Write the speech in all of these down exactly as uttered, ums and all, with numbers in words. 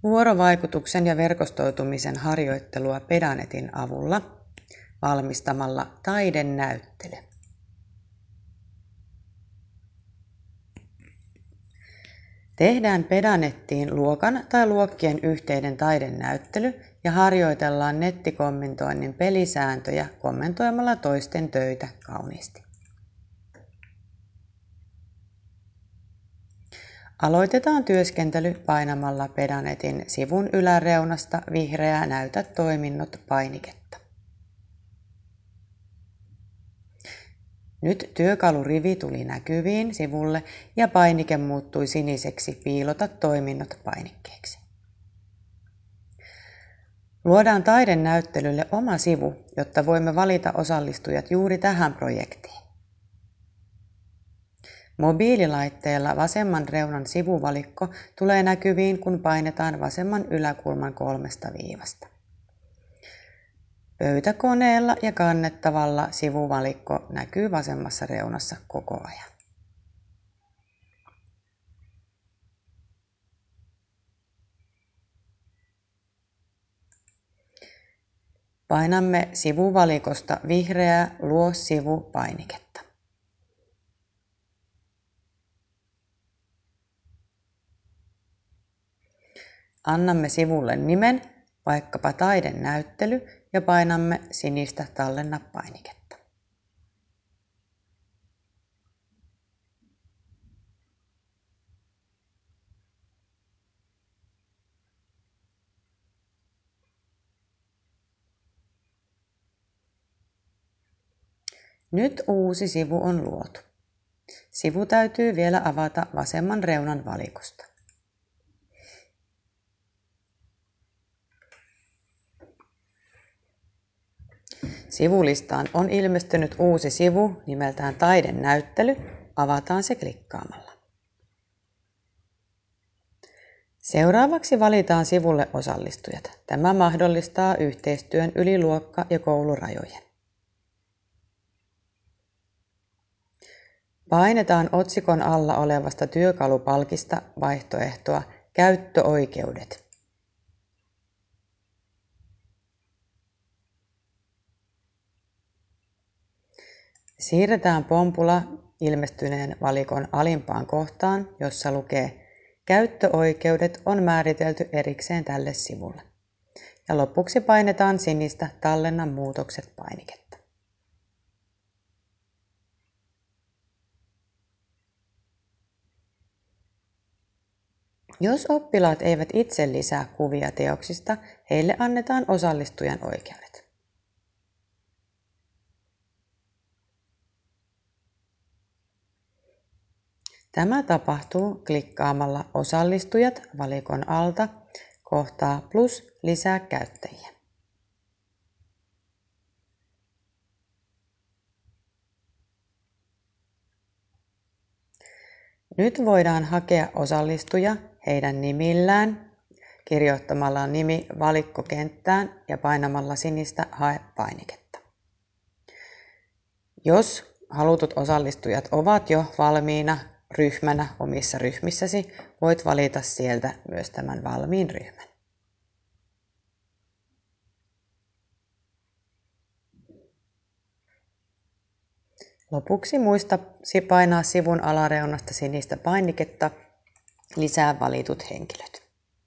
vuorovaikutuksen ja verkostoitumisen harjoittelua Pedanetin avulla valmistamalla taidenäyttely. Tehdään Pedanettiin luokan tai luokkien yhteinen taidenäyttely ja harjoitellaan nettikommentoinnin pelisääntöjä kommentoimalla toisten töitä kauniisti. Aloitetaan työskentely painamalla Pedanetin sivun yläreunasta vihreää Näytä toiminnot -painiketta. Nyt työkalurivi tuli näkyviin sivulle ja painike muuttui siniseksi Piilota toiminnot -painikkeeksi. Luodaan taidenäyttelylle oma sivu, jotta voimme valita osallistujat juuri tähän projektiin. Mobiililaitteella vasemman reunan sivuvalikko tulee näkyviin, kun painetaan vasemman yläkulman kolmesta viivasta. Pöytäkoneella ja kannettavalla sivuvalikko näkyy vasemmassa reunassa koko ajan. Painamme sivuvalikosta vihreää Luo sivu -painiketta. Annamme sivulle nimen, vaikkapa taidenäyttely, ja painamme sinistä Tallenna -painiketta. Nyt uusi sivu on luotu. Sivu täytyy vielä avata vasemman reunan valikosta. Sivulistaan on ilmestynyt uusi sivu nimeltään Taidenäyttely. Avataan se klikkaamalla. Seuraavaksi valitaan sivulle osallistujat. Tämä mahdollistaa yhteistyön yli luokka- ja koulurajojen. Painetaan otsikon alla olevasta työkalupalkista vaihtoehtoa Käyttöoikeudet. Siirretään pompula ilmestyneen valikon alimpaan kohtaan, jossa lukee Käyttöoikeudet on määritelty erikseen tälle sivulle. Ja lopuksi painetaan sinistä Tallenna muutokset -painiketta. Jos oppilaat eivät itse lisää kuvia teoksista, heille annetaan osallistujan oikeudet. Tämä tapahtuu klikkaamalla Osallistujat valikon alta kohtaa plus lisää käyttäjiä. Nyt voidaan hakea osallistuja heidän nimillään kirjoittamalla nimi valikkokenttään ja painamalla sinistä Hae -painiketta. Jos halutut osallistujat ovat jo valmiina ryhmänä omissa ryhmissäsi, voit valita sieltä myös tämän valmiin ryhmän. Lopuksi muista painaa sivun alareunasta sinistä painiketta Lisää valitut henkilöt.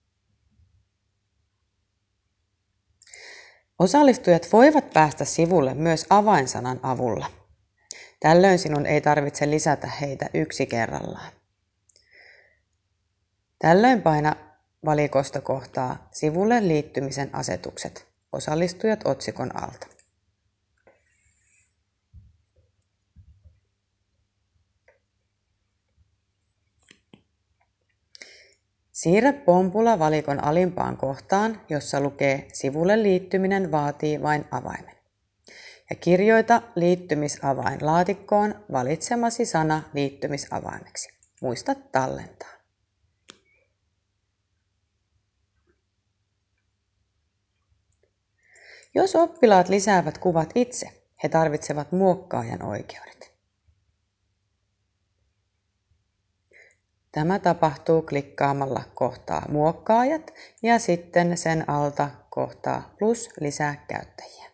Osallistujat voivat päästä sivulle myös avainsanan avulla. Tällöin sinun ei tarvitse lisätä heitä yksi kerrallaan. Tällöin paina valikosta kohtaa sivulle liittymisen asetukset. Osallistujat otsikon alta. Siirrä pompula valikon alimpaan kohtaan, jossa lukee Sivulle liittyminen vaatii vain avaimen. Ja kirjoita liittymisavain laatikkoon valitsemasi sana liittymisavaimeksi. Muista tallentaa. Jos oppilaat lisäävät kuvat itse, he tarvitsevat muokkaajan oikeudet. Tämä tapahtuu klikkaamalla kohtaa muokkaajat ja sitten sen alta kohtaa plus lisää käyttäjiä.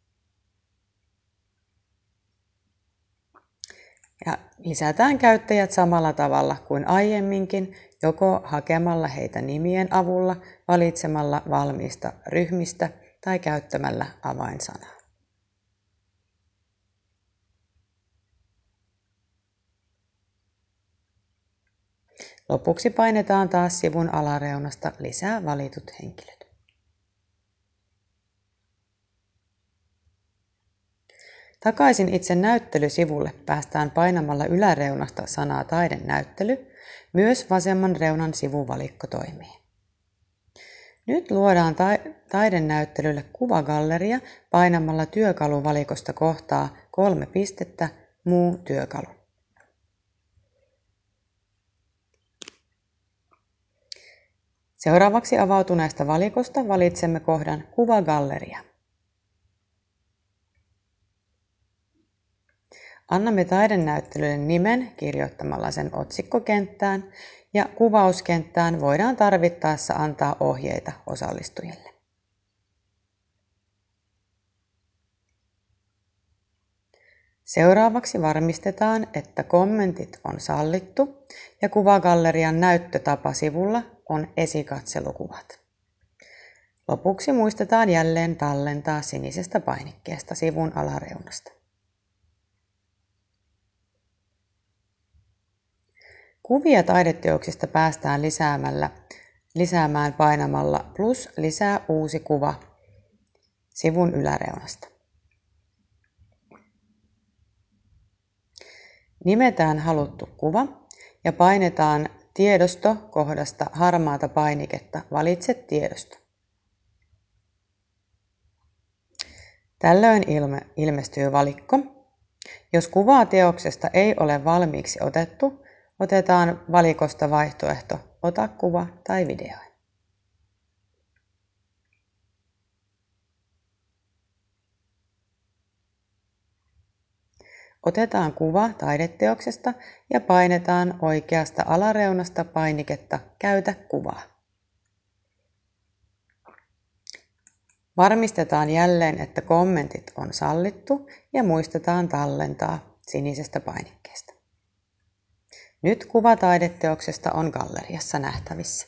Ja lisätään käyttäjät samalla tavalla kuin aiemminkin, joko hakemalla heitä nimien avulla, valitsemalla valmiista ryhmistä tai käyttämällä avainsanaa. Lopuksi painetaan taas sivun alareunasta lisää valitut henkilöt. Takaisin itse näyttelysivulle päästään painamalla yläreunasta sanaa taidenäyttely. Myös vasemman reunan sivuvalikko toimii. Nyt luodaan ta- taidenäyttelylle kuvagalleria painamalla työkaluvalikosta kohtaa kolme pistettä muu työkalu. Seuraavaksi avautuneesta valikosta valitsemme kohdan kuvagalleria. Annamme taidenäyttelylle nimen kirjoittamalla sen otsikkokenttään ja kuvauskenttään voidaan tarvittaessa antaa ohjeita osallistujille. Seuraavaksi varmistetaan, että kommentit on sallittu ja kuvagallerian näyttötapa sivulla on esikatselukuvat. Lopuksi muistetaan jälleen tallentaa sinisestä painikkeesta sivun alareunasta. Kuvia taideteoksista päästään lisäämällä, lisäämään painamalla plus lisää uusi kuva sivun yläreunasta. Nimetään haluttu kuva ja painetaan tiedosto kohdasta harmaata painiketta Valitse tiedosto. Tällöin ilme, ilmestyy valikko. Jos kuvaa teoksesta ei ole valmiiksi otettu, otetaan valikosta vaihtoehto Ota kuva tai video. Otetaan kuva taideteoksesta ja painetaan oikeasta alareunasta painiketta Käytä kuvaa. Varmistetaan jälleen, että kommentit on sallittu ja muistetaan tallentaa sinisestä painikkeesta. Nyt kuva taideteoksesta on galleriassa nähtävissä.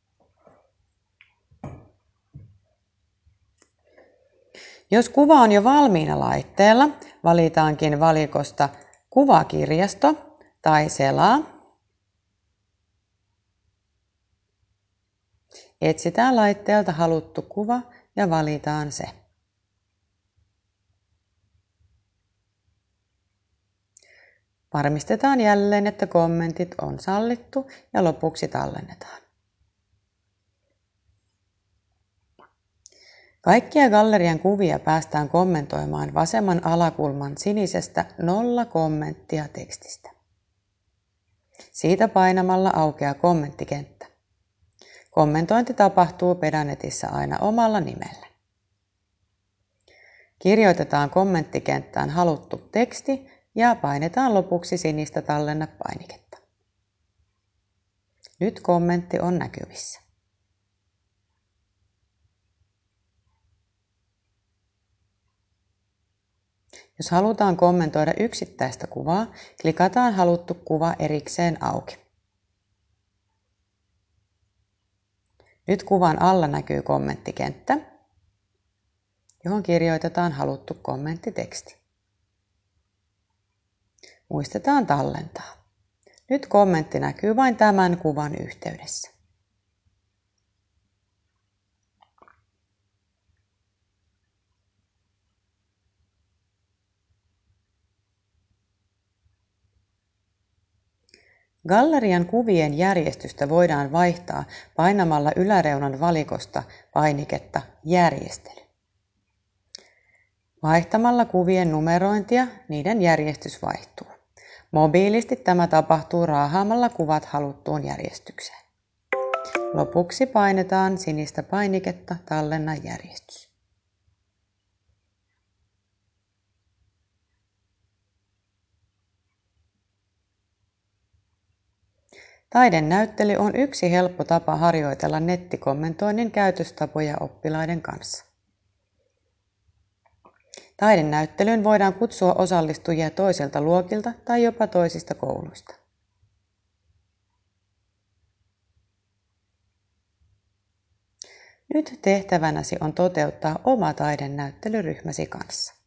Jos kuva on jo valmiina laitteella, valitaankin valikosta Kuvakirjasto tai Selaa. Etsitään laitteelta haluttu kuva ja valitaan se. Varmistetaan jälleen, että kommentit on sallittu ja lopuksi tallennetaan. Kaikkia gallerian kuvia päästään kommentoimaan vasemman alakulman sinisestä nolla kommenttia tekstistä. Siitä painamalla aukeaa kommenttikenttä. Kommentointi tapahtuu Pedanetissä aina omalla nimellä. Kirjoitetaan kommenttikenttään haluttu teksti ja painetaan lopuksi sinistä tallenna painiketta. Nyt kommentti on näkyvissä. Jos halutaan kommentoida yksittäistä kuvaa, klikataan haluttu kuva erikseen auki. Nyt kuvan alla näkyy kommenttikenttä, johon kirjoitetaan haluttu kommenttiteksti. Muistetaan tallentaa. Nyt kommentti näkyy vain tämän kuvan yhteydessä. Gallerian kuvien järjestystä voidaan vaihtaa painamalla yläreunan valikosta painiketta Järjestely. Vaihtamalla kuvien numerointia niiden järjestys vaihtuu. Mobiilisti tämä tapahtuu raahaamalla kuvat haluttuun järjestykseen. Lopuksi painetaan sinistä painiketta Tallenna järjestys. Taidenäyttely on yksi helppo tapa harjoitella nettikommentoinnin käytöstapoja oppilaiden kanssa. Taidenäyttelyyn voidaan kutsua osallistujia toiselta luokilta tai jopa toisista kouluista. Nyt tehtävänäsi on toteuttaa oma taidenäyttely ryhmäsi kanssa.